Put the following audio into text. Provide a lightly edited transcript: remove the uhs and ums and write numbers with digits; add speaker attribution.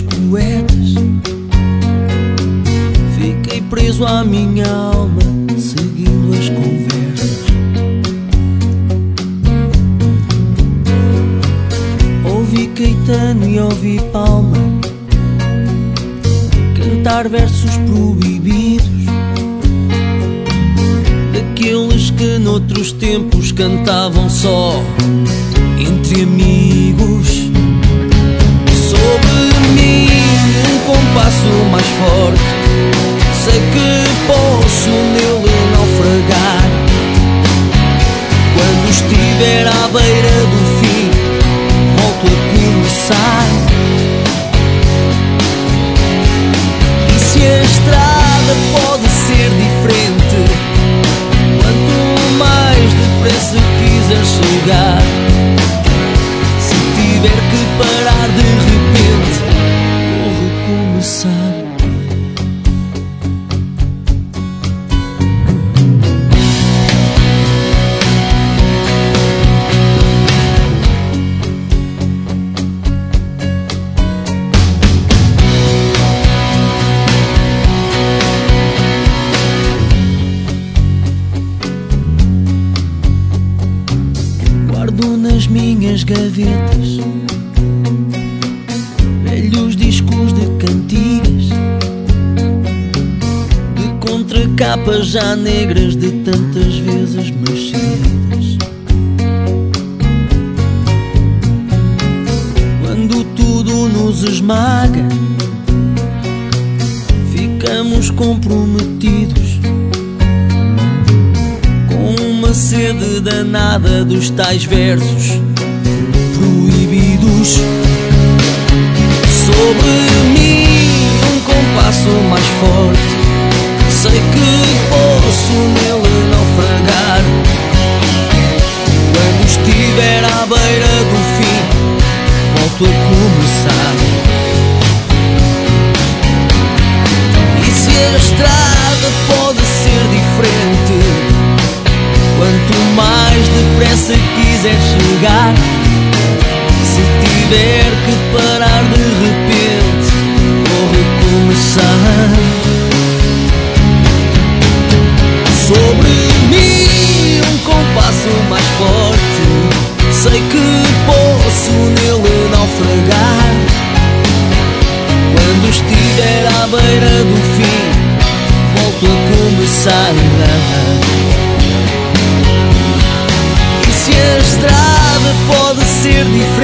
Speaker 1: poetas. Fiquei preso à minha alma, seguindo as conversas. Ouvi Caetano e ouvi Palma cantar versos proibidos, daqueles que noutros tempos cantavam só entre amigos. Sobre mim um compasso mais forte, sei que posso nele naufragar. Quando estiver à beira do fim, volto a começar. E se a estrada pode ser diferente, quanto mais depressa quiser chegar, se tiver que parar de repente, vou recomeçar. Guardo nas minhas gavetas velhos discos de cantigas, de contracapas já negras de tantas vezes mexidas. Quando tudo nos esmaga, ficamos comprometidos com uma sede danada dos tais versos proibidos. Sobre mim um compasso mais forte, sei que posso nele naufragar. Quando estiver à beira do fim, volto a começar. E se a estrada pode ser diferente, quanto mais depressa quiser chegar, se tiver que parar de repente, vou recomeçar. Sobre mim um compasso mais forte, sei que posso nele naufragar. Quando estiver à beira do fim, volto a começar. E se a estrada pode ser diferente,